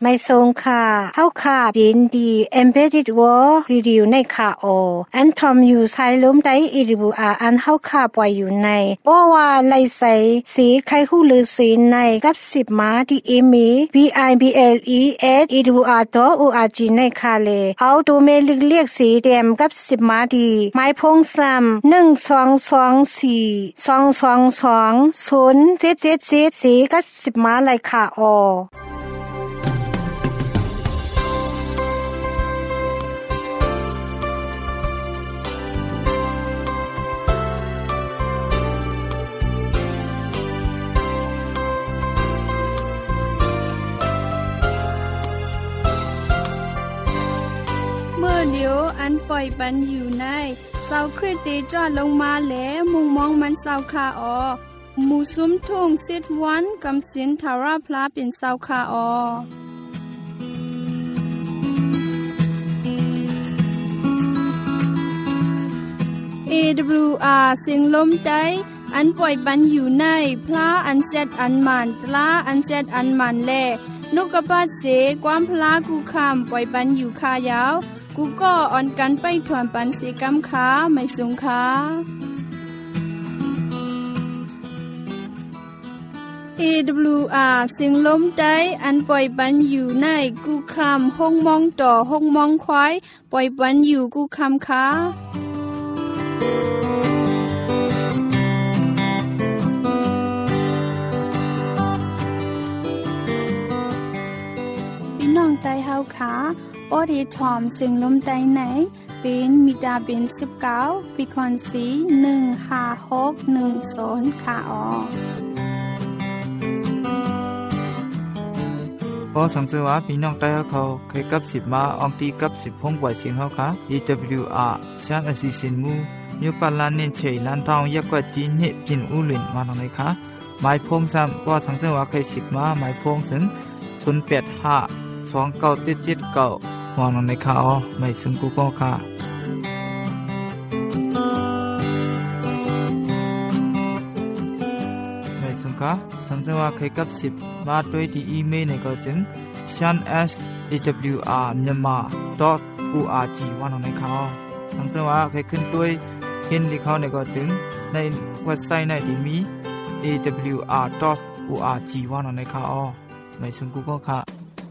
ไม่ทรงค่ะเฮาค่ะยินดี Embedded World Review ในค่ะอันทอมอยู่ไซลมได้อีริบูอันเฮาค่ะปล่อยอยู่ในบ่ว่าไลใสสีไข่ฮู้หรือสีในกับ10มาที่อีมี bibles@iribua.org ในค่ะเลเอาดูเมลิกเรียกสีแดมกับ10มาดีไม้พงซ้ำ1224 222 0777สีกับ10มาเลยค่ะเมื่อเดียวอันปล่อยปันอยู่ในเสาคริสติจอดลงมาแล้วมุงมองมันเสาคาหมู่ซุ้มทุ่งซิดวันกำสินทาราพลาเป็นเสาคาAWR เสียงลมใจอันปล่อยปันอยู่ในพระอันเซดอันมันปลาอันเซดอันมันแลนกกระปาดเสความพลากูคำปล่อยปันอยู่คายาวกูก็อ่อนกันไปถวนปันเสกำขาไม่สูงขาAWR เสียงลมใจอันปล่อยปันอยู่ในกูคำห้องมองต่อห้องมองควายปล่อยปันอยู่กูคำขาพี่น้องไตเฮาขาอดีทอมเสียงลมใจไหนเป็นมิดาเป็น19ปีคอนสี15610ค่ะพอสังเกตว่าพี่น้องใต้เขาเคยกับ10มาอองตีกับ10พงปล่อยเสียงเขาค่ะ EWR ชันอสิสินมูนิวปาลานเนเชยลันทองยักกว่าจีนเนี่ยพินอุลินมาตรงไหนคะหมายพงซ้ำพอสังเกตว่าเคย10มาหมายพงถึง08529779มองตรงไหนคะไม่ซึ่งกูก็ค่ะไม่ซึ่งค่ะสังเกตว่าเคยกับ10มาด้วยที่อีเมลในก็จึง shanawr.myanmar.org ว่าตรงไหนคะสังเกตว่าเคยขึ้นด้วยเห็นที่เขาในก็จึงในเว็บไซต์ในที่มี awr.org ว่าตรงไหนคะไม่ซึ่งกูก็ค่ะ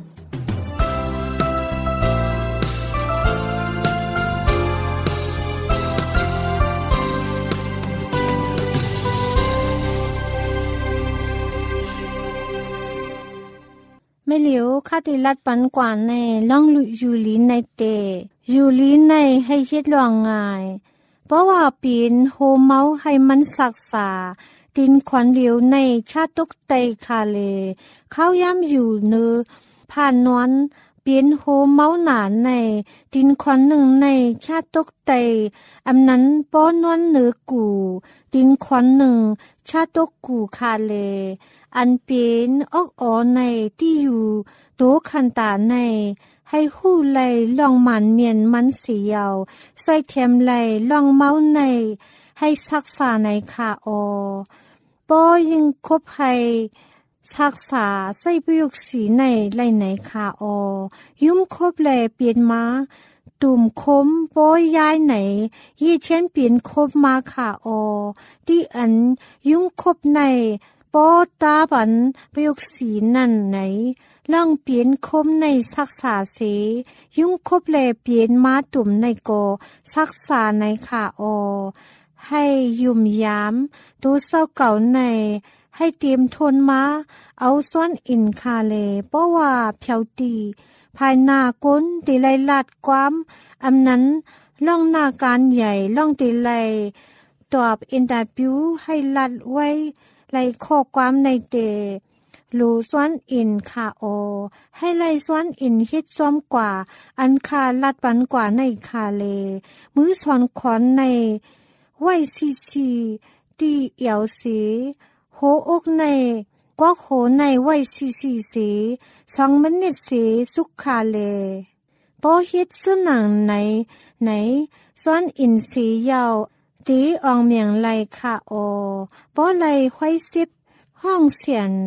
ไม่เหลียวคาติลัดปันกว่าในล่องอยู่ลีในเตอยู่ลีในให้เฮ็ดลองง่ายเพราะว่าปีนโฮเมาให้มันศักษาดินขวัญเหลียวในชาตุกไตคาเลเข้าย่ำอยู่เนื้อผ่านนวนเปลี่ยนโฮเมาหนานในดินขวัญหนึ่งในชาตุกไตอำนั้นป้อนวนเหนือกูดินขวัญหนึ่งชาตุกกูคาเลอันเป็นออกในที่อยู่โตคันตาในให้หู้ไหลลองมันเมียนมันเสียวใส่เทมไหลลองเมาในให้ศักษาในขาป้อยังคบให้ศักษาใส่ประโยคสีในไหลในขายุ่มคบไหลเปลี่ยนมาตุ่มคมป้อยย้ายไหนยี่เช่นเปลี่ยนคบมาขาที่อันยุ่งคบในปอตาบันประโยคสีนั่นไหนล่องเปลี่ยนคมในศักษาเสยุ่งคบแลเปลี่ยนมาตุ่มในโกศักษาในขาให้ยุ่มยามตัวเศร้าเก่าในให้เตรียมทนมาเอาซ้อนอินคาเลเพราะว่าเพียวตีภายหน้าก้นตีไลลาดความอำนั้นล่องหน้าการใหญ่ล่องตีไลตอบอินเตอร์วิวให้ลัดไว้ไล่ข้อความในเตรูซ้อนอินคาให้ไล่ซ้อนอินฮิตซ้อมกว่าอันคาลัดปันกว่าในคาเลมือสอนขอนในไว้ซีตีเอียวสีโหอกในกวักโหในไว้ซีสี2 มินิตสีสุขคาเลพอฮิตซึ่งหนังไหนซ้อนอินสียาวตีอองเมียงไลคาป้อไลควายซิบห้องเสียน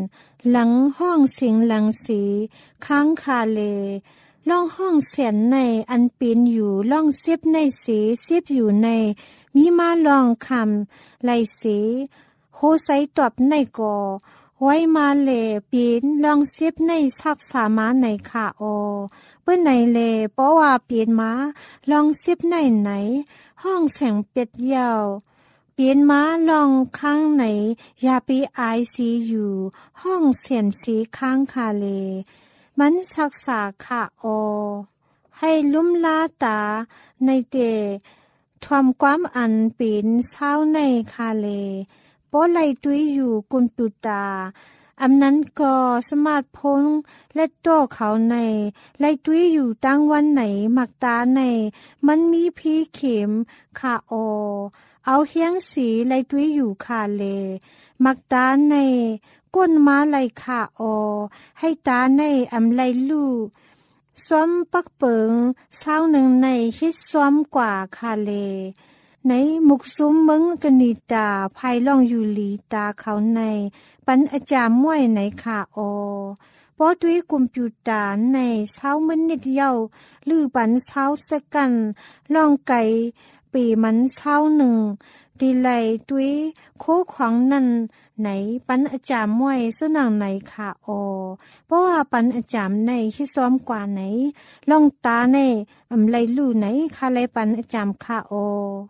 หลังห้องเสียงหลังสีค้างคาเลล่องห้องเสียนในอันเป็นอยู่ล่องเสียบในสีเสียบอยู่ในมีมาลองคำไหลสีโคไซตอบในก่อไว้มาเลปีนลองเสียบในซักสามาในค่ะโอเปิ้นไหนเลเพราะว่าเปลี่ยนมาลองเสียบในไหนห้องแสงเป็ดยาวเปลี่ยนมาลองข้างไหนยาปีไอซีอยู่ห้องเสียนสีข้างคาเลมันซักษาค่ะโอให้ลุ่มลาตาในเตทวมความอันเป็นเศร้าในคาเลโปไลตุยอยู่กุมตุตาอำนั้นก็สมาร์ทโฟนและโต้เขาในไลตุยอยู่ตั้งวันไหนมักตาในมันมีพีเข็มค่ะโอเอาเฮียงสีไลตุยอยู่คาเลมักตาในก้นม้าไลค่ะโอให้ตาในอำไลลู่ซ้อมปักเปิงเศร้าหนึ่งในฮิตซ้อมกว่าคาเลในมุกซุ้มมึงกนิตาภายล่องอยู่หลีตาเขาในปันอาจารย์ม่วยในค่ะโอเพราะด้วยคอมพิวเตอร์ในเศร้ามันนิดเดียวหรือปันเศร้าสักกันล่องไก่ปีมันเศร้าหนึ่งดีไลด้วยโคขวางนั้นไหนปันอาจารย์ม่วยสนังไหนค่ะโอเพราะว่าปันอาจารย์ในที่ซ้อมกว่าไหนลองตาในอำไลลู่ไหนค่ะไลปันอาจารย์ค่ะโอ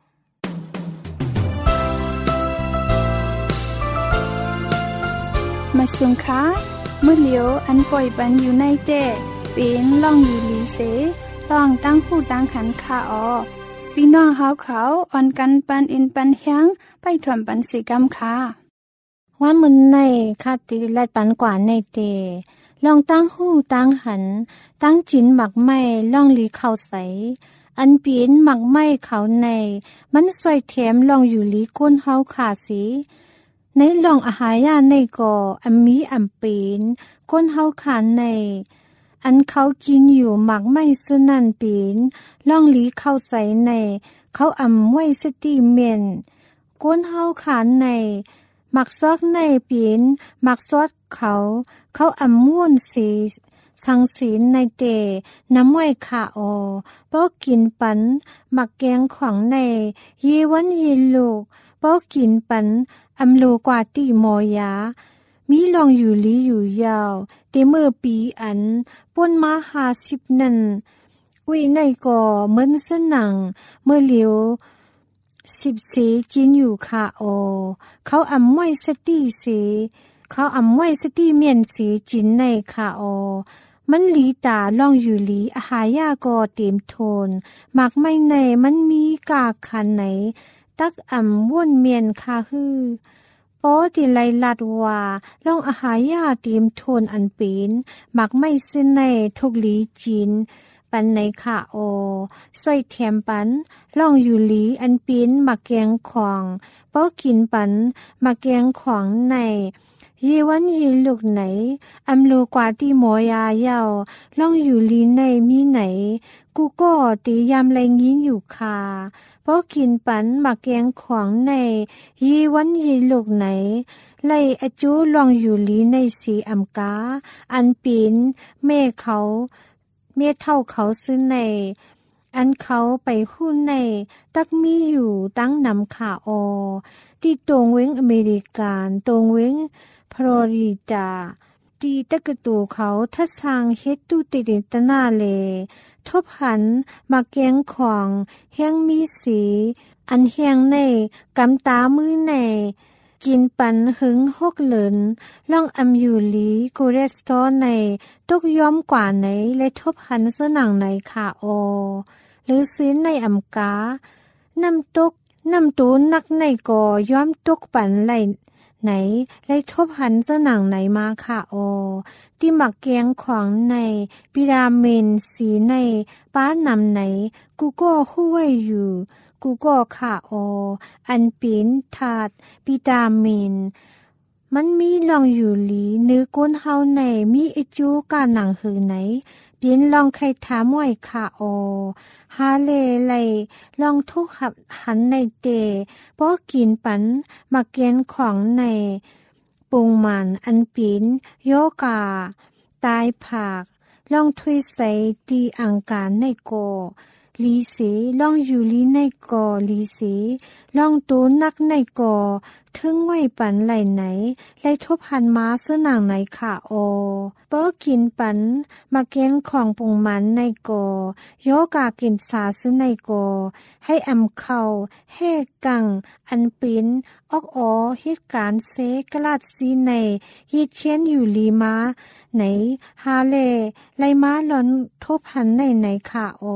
มาสุงค้าเมื่อเหลียวอันปล่อยปันอยู่ในเต้เป็นล่องอยู่หลีเสล่องตั้งผู้ตั้งขันค่ะออพี่น้องเฮาเขาอ่อนกันปันอินปันเฮียงไปถ่วมปันสีกำค่ะว่ามึนในคาติและปันกว่าในเตลองตั้งหูตั้งหันตั้งจินหมักไม้ล่องลีเข้าใสอันเปลี่ยนหมักไม้เขาในมันสวยแถมลองอยู่ลีก้นเฮาขาสีในลองอาหารยาในก่ออันมีอันเป็นก้นเฮาขาในอันเขากินอยู่หมักไม้ซึ่งนั่นเป็นล่องลีเข้าใสในเขาอำไว้สติเมียนก้นเฮาขาในหมักซอกในปีนหมักซอดเขาอำม่วนสีสังสีในเตน้ำไว้ขาโอป้อกินปันหมักแกงของในยีวันยีลูกป้อกินปันอำโลกว่าตีมอยามีลองอยู่ลีอยู่ยาวเตเมื่อปีอันป่นมา50นั่นวิในก่อเหมือนสนังเมื่อเหลียว10สีจินอยู่ค่ะโอเขาอำไว้สติสีเขาอำไว้สติเมียนสีจินในค่ะโอมันหลีตาล่องอยู่หลีอาหายาก็เต็มโทนหมักไม่ในมันมีกาคันไหนตักอำว่นเมียนค่ะฮือปอติไลลัดว่าล่องอาหายาเต็มโทนอันเป็นหมักไม่ซึ่งในทุกหลีจินปันในค่ะโอสวยแถมปันล่องอยู่หลีอันเป็นหมักแกงขวางป้อกินปันหมักแกงขวางในยีวันยีลูกไหนอำโลกว่าที่หมอยายาวล่องอยู่ลีในมีไหนกูก็ตียามไรงี้อยู่ค่ะเพราะกินปันหมักแกงขวางในยีวันยีลูกไหนไล่อจูล่องอยู่ลีในสีอำกาอันเป็นแม่เขาเมียเท่าเขาซื้อในอันเขาไปหุ้นในตักมีอยู่ตั้งนำขาออที่ตรงเว้งอเมริกันตรงเว้งฟลอริดาตีตะกตูเขาทัศางเฮ็ดตุติดิตนาเลทบหันมาแกงของแห้งมีสีอันแห้งในกำตามือในกินปันหึงหกเหลินล่องอำอยู่ลีกูเรสโตในตกย้อมกว่าไหนและทบหันเสนังในขาโอหรือซื้อในอำกานำตูนักในก่อย้อมตกปันไหลไหนไล่ทบหันเสนังไหนมาค่ะโอที่หมักแกงของในปิรามินสีในป้านำไหนกูก็คู่ไว้อยู่กูก็ค่ะโออันปีนถาดวิตามินมันมีลองอยู่หลีเนื้อก้นเฮาในมีไอจูกาหนังหือไหนเปลี่ยนลองไข่ถามไว้ค่ะโอฮาเลไลลองทุกหันในเตป้อกินปันมาเกณฑ์ของในปปุงมันอันปีนโยกาตายผักลองถ้วยใส่ตีอังการในโกลีเสลองอยู่ลีในกอลีเสลองตูนักในกอถึงไว้ปันไหลไหนไหลทบหันมาซื้อหนังไหนค่ะโอเปิ้กินปันมาเกณฑ์ของปุงมันในกอโยกากินสาซื้อในกอให้อำเข้าเฮกังอันปินออกอเหตุการณ์เซกลาดซีในฮีเทียนอยู่ลีมาไหนฮาเลไลมาหลอนทบหันในค่ะโอ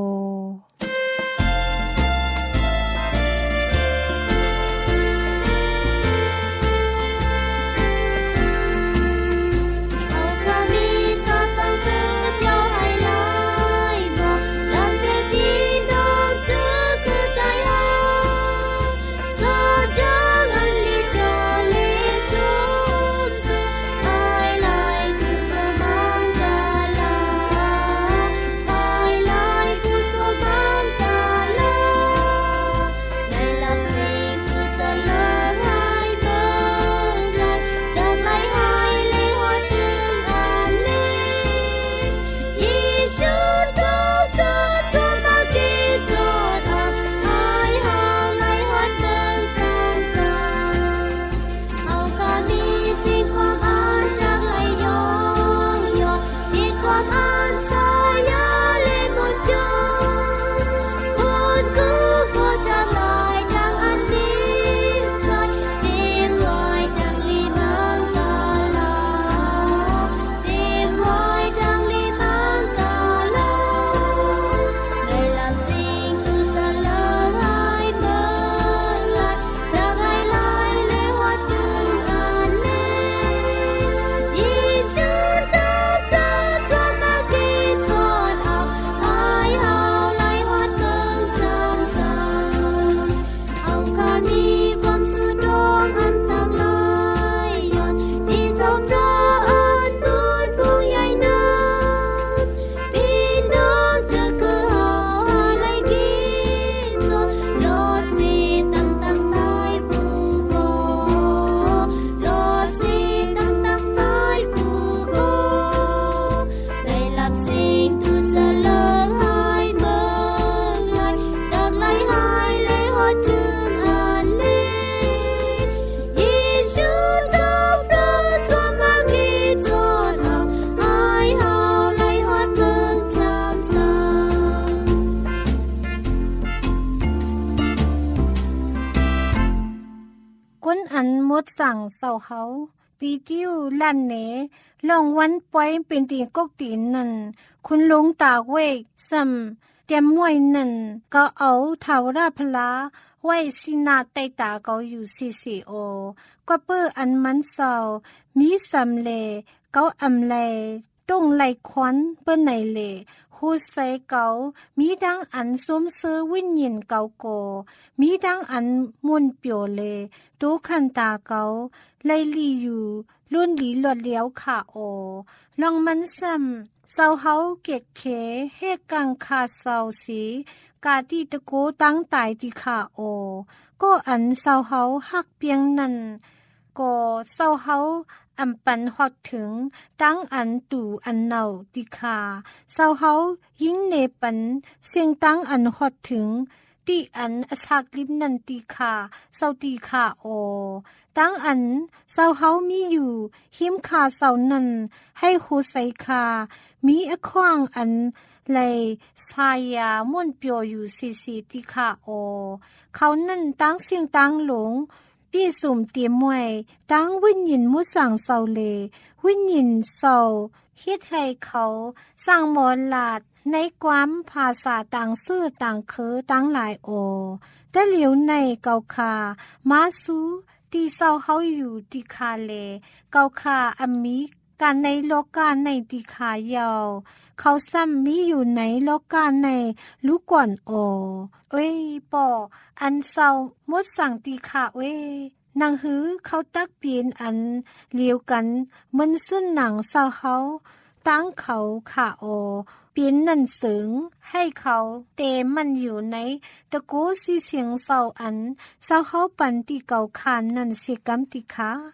สั่งเศร้าเฮาปีติ้วลั่นเนลองวันปล่อยเป็นตีกกตีนนั่นคุณลุงตากเวกซ้ำเตรียมมวยนั่นก็เอาเทาราพลาไว้สินาไตตาเขาอยู่CCOก็เปิ้อันมันเศร้ามีซ้ำเลเขาอำเลต้องไหลควันเปิ้นไหนเลฮู้ใส่เกามีดังอันสมเสือวิญญาณเกาโกมีดังอันมุนเปียวเลตูคันตาเกาไลลี่อยู่ลุ่นหลีหลดเลี้ยวค่ะโอลองมันซ้ำเศร้าเฮาเกตเขเฮกังคาเศร้าสีกาที่ตะโกตั้งตายที่ค่ะโอก็อันเศร้าเฮาฮักเปียงนั่นก็เศร้าเฮาอำปันฮอดถึงตั้งอันตู่อันเนาติคาเศร้าเฮายิ่งเนปันเสียงตั้งอันฮอดถึงตีอันอสักลิบนันติคาเศร้าติคาโอตั้งอันเศร้าเฮามีอยู่หิมคาเศร้านั้นให้หูใส่คามีอขวางอันเลยสายาม่วนเปียวอยู่ซีติคาโอเขานั่นตั้งเสียงตั้งหลงปีสุ่มเตรียมไว้ตั้งวิญญาณมุสังเศร้าเลวิญญาณเศร้าเฮ็ดให้เขาสร้างมอลาดในความภาษาต่างซื่อต่างคือตั้งหลายโอแต่เหลียวในเกาคามาซูที่เศร้าเฮาอยู่ติคาเลเกาคาอมิการในโลกาในติคายาวเขาซ้ำมีอยู่ในโลกาในลูกก่อนโอเอ้ยปออันเศร้ามดสั่งติคาเว้นางหือเขาตักเปลี่ยนอันเลียวกันมันซึ่นหนังเศร้าเฮาตั้งเขาขาโอเปลี่ยนนั่นเสริงให้เขาเตมันอยู่ในตะโกสีเสียงเศร้าอันเศร้าเฮาปันติเก่าคานนั่นเสียกำติคา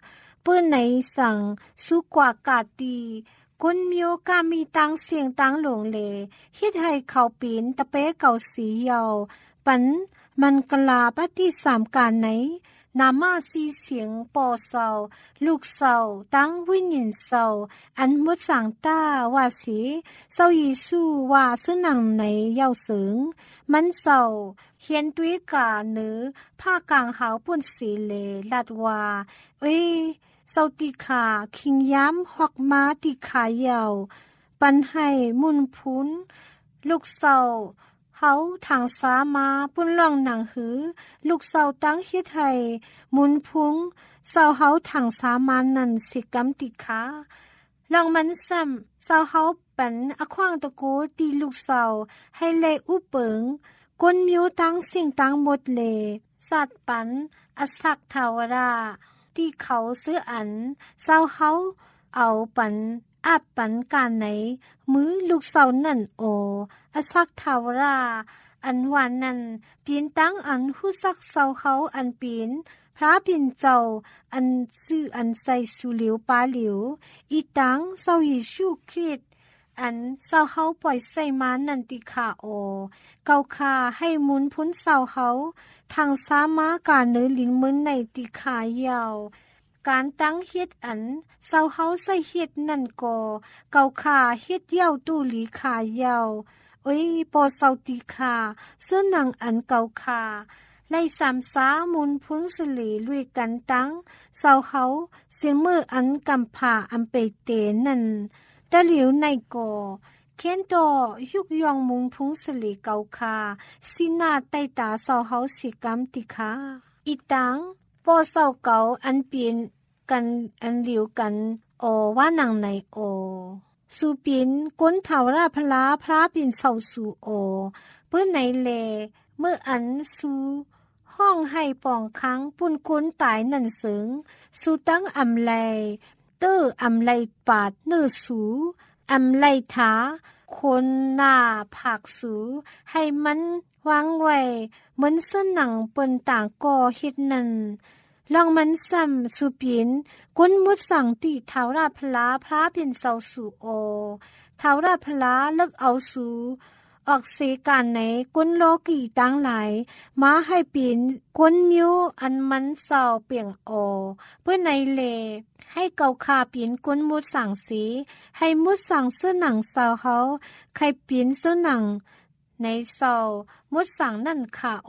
ปื้นในสั่งสุกว่ากาตีคนมีโอกาสมีตังเสียงตังหลงเลคิดให้เขาปีนตะเป๊เก่าสีเยาปันมันกลาปฏิสามการไหนนามาสีเสียงปอเศร้าลูกเศร้าตั้งวิญญาณเศร้าอันมุดสังตาว่าสีเศร้ายิสูว่าสนังในเย้าเสิงมันเศร้าเขียนด้วยกาเนื้อผ้ากลางหาวปุ่นสีเลลัดว่าเอ้ยเศร้าติขาคิงย้ำหอกม้าติขาเยาปันให้มุนพุ้นลูกเศร้าเฮาทางสามาปุ้นล่องหนังหือลูกเศร้าตั้งเฮ็ดให้มุนพุงเศร้าเฮาทางสามานั่นสิกำติขาลองมันซ้ำเศร้าเฮาปันอขวางตะโกตีลูกเศร้าให้เลอุเปิงกวนมิวตั้งสิ่งตั้งหมดเลสัตว์ปันอสักทาวราที่เขาซื้ออันเศร้าเฮาเอาปันอาปันการไหนมือลูกเศร้านั่นโออสักทาวราอันวานนั้นเปลี่ยนตั้งอันหู้ซักเศร้าเขาอันเปลี่ยนพระปิ่นเจ้าอันซื่ออันใส่สุเหลียวปาเหลียวอีตังเศร้ายิชูคริสอันเศร้าเขาปล่อยใส่มานันติขาโอเกาคาให้มุนพ้นเศร้าเขาทางสามาการเนื้อลิ้นมือในติขายาวการตั้งเฮ็ดอันเศร้าเฮาใส่เฮ็ดนั่นก็เกาขาเฮ็ดเย้าตู้หลีขายาวโอ้ยปอเศร้าติขาเสื้อหนังอันเกาขาไล่สามสามุนพุ้นสลีลุยกันตั้งเศร้าเฮาเสียงมืออันกำผ่าอันเปเตนั่นตะเหลียวในก่อเค้นต่อยุกยองมุนพุ้งสลีเกาขาสินาใต้ตาเศร้าเฮาสิกำติขาอีตังปอเศร้าเก่าอันเปลี่ยนกันอันเหลียวกันโอว่านังในโอสูปินก้นเถาราพลาพระปินเศร้าสูโอเพื่อในเลเมื่ออันสูห้องให้ปองค้างปุ่นก้นตายนั่นเสิงสูตั้งอำไลเตออำไลปาดเนื้อสูอำไลถาคนหน้าผักสูให้มันวางไว้เหมือนเส้นหนังเปิ้นต่างก่อเฮ็ดนั่นลองมันซ้ำสุปินก้นมุดสั่งติเท้าราพลาพระเป็นเศร้าสูโอเท้าราพลาเลิกเอาสูออกเสการไหนก้นโลกีตั้งหลายมาให้ปีนก้นมิวอันมันเศร้าเปียงโอเพื่อในเลให้เกาคาปีนก้นมุดสั่งสีให้มุดสั่งเสื้อหนังเศร้าเขาใครปีนเสื้อหนังในเศร้ามุดสั่งนั่นค่ะโอ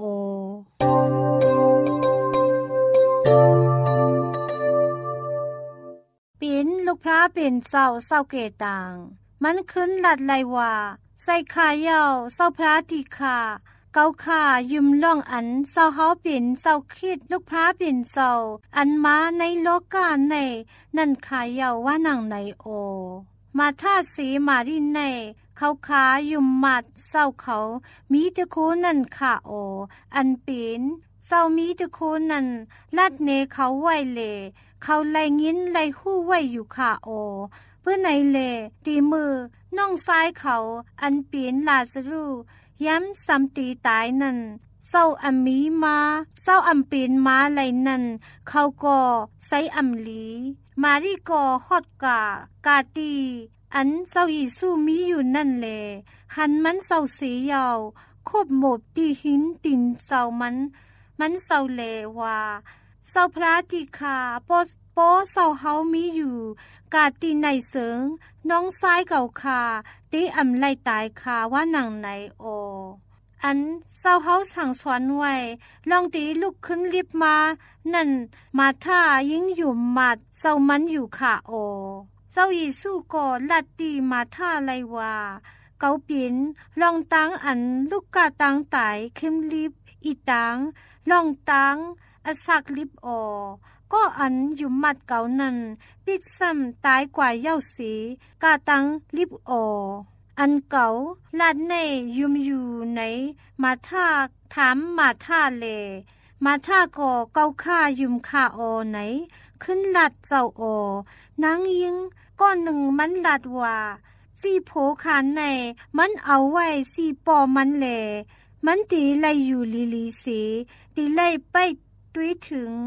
ปีนลูกพระเป็นเศร้าเกต่างมันขึ้นหลัดไลว่าใส่ขายาวเศร้าพระติขาเกาขายืมล่องอันเศร้าเฮาเป็นเศร้าคิดลูกพระเป็นเศร้าอันมาในโลกาในนั่นขายาวว่านังในโอมาท่าสีมาดินในเขาขายุมมัดเศร้าเขามีตะโคนั่นขาโออันเป็นเศร้ามีตะโคนั่นลัดเนเขาไว้เลเขาไล่งินไล่หู้ไว้อยู่ขาโอเพื่อในเลตีมือน้องซ้ายเขาอันปีนลาซารูย้ำซ้ำตีตายนั่นเศร้าอัมมีมาเศร้าอัมปีนมาไหลนั่นเขาก็ใส่อัมลีมารีก็ฮอดกาตีอันเศร้ายิสู้มีอยู่นั่นแลหันมันเศร้าเสียยาวคบหมบตีหินตินเศร้ามันเศร้าเลว่าเศร้าพระติขาโปเศร้าเฮามีอยู่กาตีในเสิงน้องซ้ายเก่าคาตีอำไล่ตายคาว่านังในโออันเศร้าเฮาสั่งสอนไว้ลองตีลุกขึ้นรีบมานั่นมาท่ายิ่งอยู่มัดเศร้ามันอยู่ขาโอเศร้ายิสู้ก็ลัดตีมาท่าไลว่าเกาปินลองตังอันลูกกาตังตายเข้มรีบอีตังลองตังอสักลิบอก็อันอยู่มัดเก่านั้นปิดซ้ำตายกว่าเย้าสีกาตังลิบออันเก่าลาดในยุมอยู่ในมาท่าถามมาท่าเลมาท่าก็เกาค่ายุมค่าอไหนขึ้นลัดเจ้าอนางยิงก้อนหนึ่งมันลัดว่าสีโผขานในมันเอาไว้สีปอมันแหลมันตีไลอยู่ลีสีตีไลไปด้วยถึง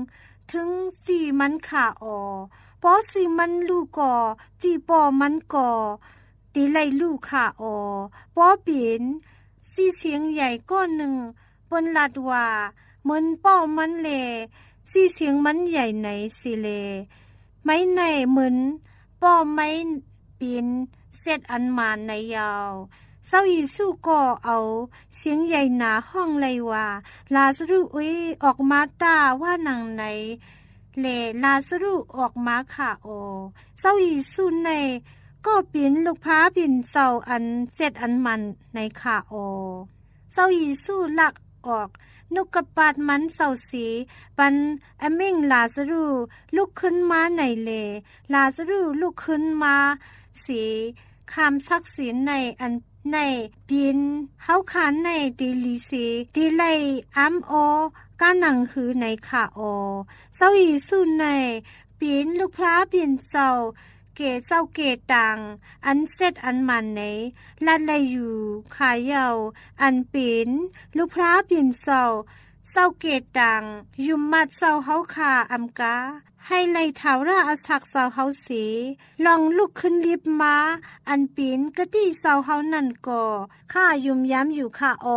ถึงสีมันขาออปอสีมันลูกก่อจีปอมันก่อตีไลลูกขาออปอเปลี่ยนสีเสียงใหญ่ก้อนหนึ่งบนลาดว่าเหมือนป้อมันเลสีเสียงมันใหญ่ไหนสิเลไม้ในเหมือนป้อไม้ปีนเสร็จอันมาในยาวเศร้าอีสู้ก็เอาเสียงใหญ่หนาห้องเลยว่าลาซารุออกมาตาว่าหนังไหนเลลาซารุออกมาค่ะโอเศร้าอีสู้ในก็ปีนลูกพร้าปีนเศร้าอันเสร็จอันมันในค่ะโอเศร้าอีสู้ลักออกนุกกระปาดมันเศร้าสีปันอเม่งลาซารุลุกขึ้นมาในเลลาซารุลุกขึ้นมาสีคำซักศีลในอันในปีนเฮาขานในตีลีสีตีไลอ้ำโอกาหนังหือในขาโอเศร้าอีสู้ในปีนลูกพระปีนเศร้าเกเจ้าเกตังอันเซตอันมันในลัดไลอยู่ขาเยาอันปีนลูกพระปีนเศร้าเกตังยุมมัดเศร้าเฮาขาอำกาให้ไล่เท้าราอาศักเศร้าเฮาสีลองลุกขึ้นลิบมาอันปีนกะตี้เศร้าเฮานั่นก่อข้ายุมย้ำอยู่ค่ะอ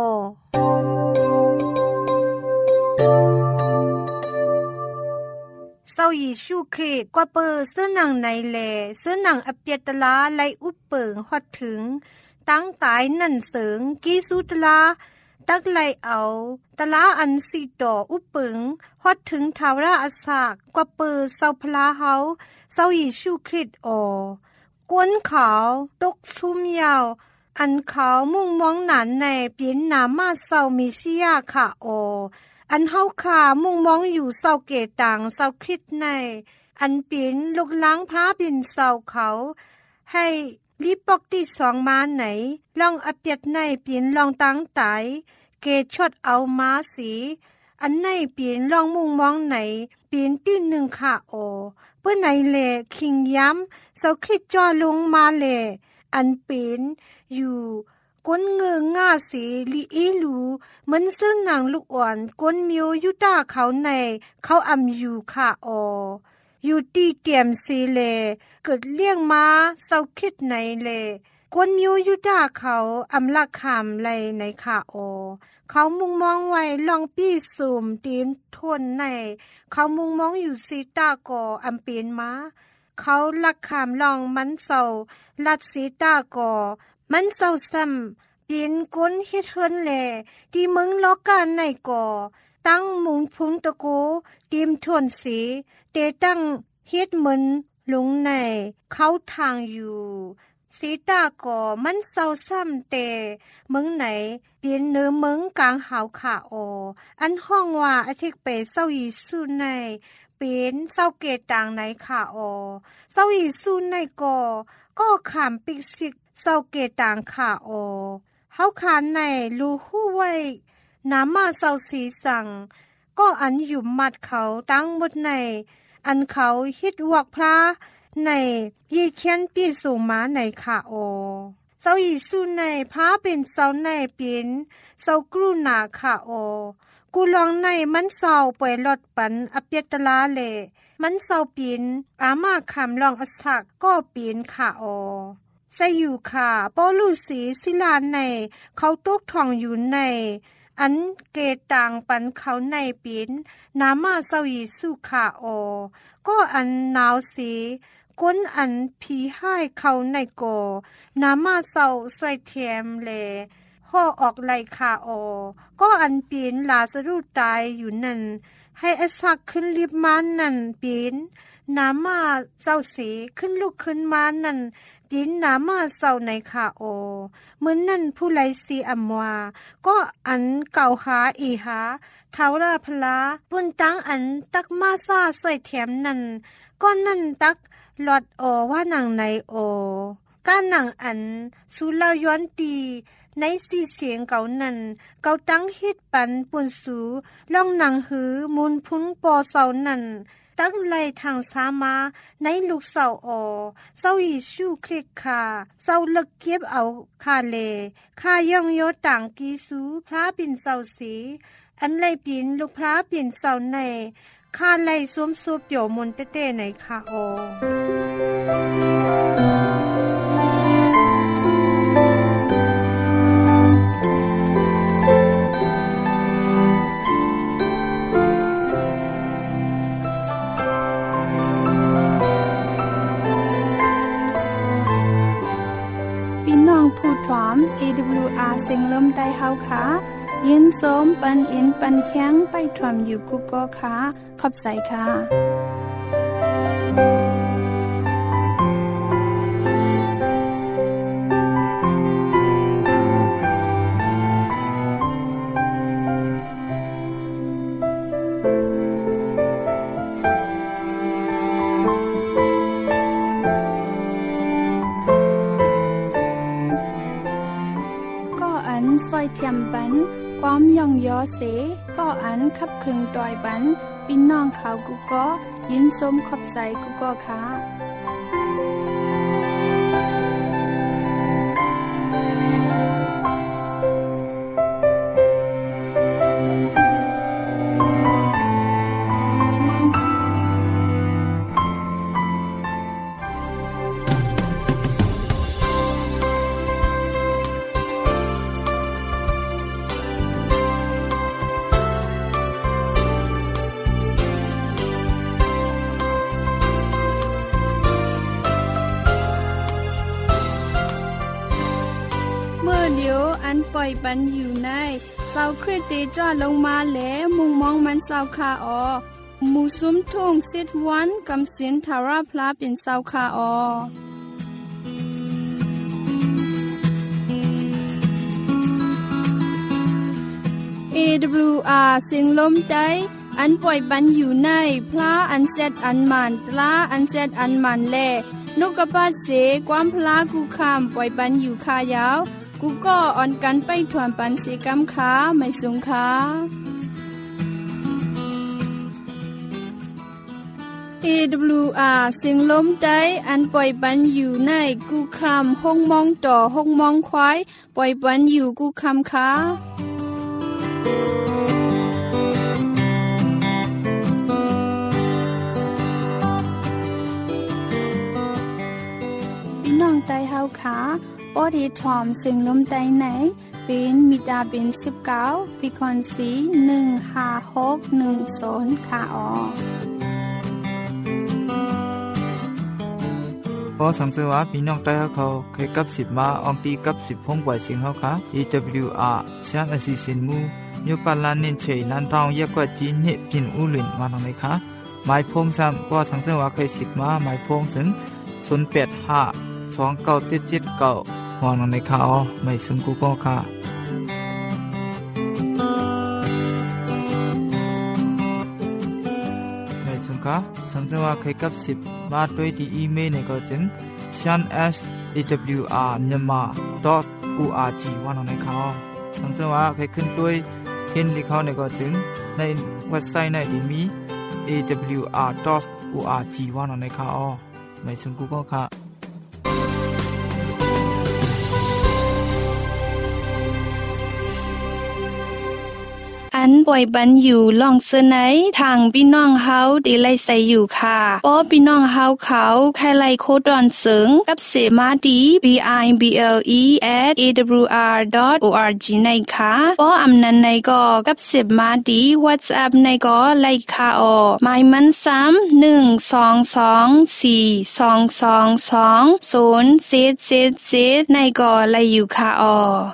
เศร้ายีชูเครดกว่าเปิดเสื้อหนังในแลเสื้อหนังอเปียตลาไลอุปเปิงฮอดถึงตั้งตายนั่นเสิงกีสุตลาตักไลเอาตะลาอันสีดออุปึงฮอดถึงทาวราอาสากกว่าเปิดเศร้าพลาเฮาเศร้ายีชูคริสกวนขาวตกซุ่มยาวอันขาวมุ่งมองหนานในเปลี่ยนหนามาเศร้ามีชียาค่ะอันเฮาขามุ่งมองอยู่เศร้าเกต่างเศร้าคริสในอันเปลี่ยนลูกล้างพระบินเศร้าเขาให้รีบปอกที่สองมาไหนลองอเปียดในเปลี่ยนลองตั้งตายเกชดเอามาสีอันในเปลี่ยนลองมุ่งมองไหนเปลี่ยนที่หนึ่งค่ะเพื่อไหนแลคิงย้ำเศร้าคริสจอลงมาแลอันเปลี่ยนอยู่ก้นเงือง่าสีลีอีลูเหมือนซึ่งนางลูกอ่อนก้นมิวยุตาเขาในเขาอำอยู่ค่ะอยู่ตีเตียมสีเลเกิดเลี้ยงมาเศร้าคิดในเลก้นมิวยุตาเขาอำลักขามไลในค่ะเขามุงมองไว้ลองปี้สูมตีนทวนในเขามุงมองอยู่สีตากออำเปียนมาเขาลักขามลองมันเศร้าลัดสีตากอมันเศร้าซ้ำปีนก้นเฮ็ดเฮินแลที่มึงล้อการในก่อตั้งมุงพุงตะโกตีมทวนสีเตตั้งเฮ็ดเหมือนลงในเขาทางอยู่สีตาก่อมันเศร้าซ้ำเตมึงไหนเปลี่ยนเนื้อมึงกลางหาวขาอันห้องว่าอธิกเปเศร้าอีสู้ในเปลี่ยนเศร้าเกต่างไหนขาเศร้าอีสู้ในก็ขามปิกซิกเศร้าเกต่างค่ะเฮาขานในรูหู้ไว้น้ำมาเศร้าสีสั่งก็อันอยู่มัดเขาตั้งหมดในอันเขาฮิดวกพระในยีเขียนปีสูงมาในค่ะเศร้าอีสู้ในพระเป็นเศร้าในเป็นเศร้ากรุณาค่ะกูลองในมันเศร้าป่วยหลอดปันอเปียตลาเลมันเศร้าปีนอามาคำลองอสักก็ปีนค่ะใส่อยู่ค่ะปอลูสีศิลาในเขาตกทองอยู่ในอันเกต่างปันเขาในปีนน้ำมาเศร้าอีสู้ค่ะก็อันหนาวสีก้นอันผีให้เขาในน้ำมาเศร้าสวยเทียมเลห่อออกไหลค่ะก็อันปีนลาสรุตายอยู่นั่นให้อสักขึ้นรีบมานั่นปีนน้ำมาเศร้าสีขึ้นลุกขึ้นมานั่นปีนน้ำมาเศร้าในค่ะเหมือนนั่นผู้ไลสีอำว่าก็อันเก่าหาอีหาเท้าราพลาปุ่นตั้งอันตักมาซาสวยเทียมนั่นก็นั่นตักหลอดว่าหนังในก้านหนังอันสุลาย้อนตีในสีเสียงเก่านั้นเก่าตั้งฮิตปันปุ่นสูล่องหนังหือมูลพุ้งปอเสานั่นตั้งไล่ทางสามาในลูกเสาเสาอีชูคริกคาเสาเลิกเก็บเอาคาเลคาย่องโยต่างกีสูพระปิ่นเสาสีอันไล่ปิ่นลูกพระปิ่นเสาในค่าไล่ซุ่มซุบโยมนเต้ๆในคาโอผู้ถอม AWR เสียงลมได้เฮาค่ะยินส้มปันอินปันแข้งไปถอมอยู่กุกก็ค่ะขอบใจค่ะซอยเทียมบันความย่องยอเสก็อันขับคึงดอยบันพี่น้องเขากุก็ยินส้มขอบใจกุก็ค่ะปล่อยปันอยู่ในเสาคริสเตจอดลงมาแล้วมุงมองมันเสาคาออหมู่ซุ้มทุ่งสิทวันกำสินทาราพลาเป็นเสาคาออAWR เสียงลมใจอันปล่อยปันอยู่ในพระอันเซตอันมันปลาอันเซตอันมันแลนกกระปาเสความพลากูคามปล่อยปันอยู่คายาวกูก็อ่อนกันไปถวนปันสีกำขาไม่สูงขาAWR เสียงลมใจอันปล่อยปันอยู่ในกูคำห้องมองต่อห้องมองควายปล่อยปันอยู่กูคำขาพี่น้องใจเฮาขาปอดีทอมซึ่งลมใจไหนเป็นมิดาเป็น19ปีคอนสี15610ค่ะอพอสังเกตว่าพี่น้องใต้เขาเคยกับ10มาอองตีกับ10พงปล่อยเสียงเฮาค่ะ AWR ช่างอสิสินมูอยู่ปานลานเน้นเฉยลานทองเยอะกว่าจีนเนพินอูหลินมาทางไหนคะหมายพงซ้ำพอสังเกตว่าเคย10มาหมายพงถึง085297779วางลงในข่าวไม่ซึ่งกูก็ค่ะไม่ซึ่งค่ะสังเกตว่าเคยกับ10มาด้วยที่อีเมลในก็จึง shanawr.myanmar.org วางลงในข่าวสังเกตว่าเคยขึ้นด้วยเห็นที่เขาในก็จึงในเว็บไซต์ในที่มี awr.org วางลงในข่าวไม่ซึ่งกูก็ค่ะอันป่วยบันอยู่ล่องเสนยทางพี่น้องเฮาได้ไล่ใส่อยู่ค่ะป้อพี่น้องเฮาเขาใครไล่โคดอนเสิงกับเสมาดี bible@awr.org ในค่ะป้ออำนันในก็กับเสมาดี WhatsApp ในก็ไล่ค่ะออหมายมัน3122422207777ในก็ไล่อยู่ค่ะออ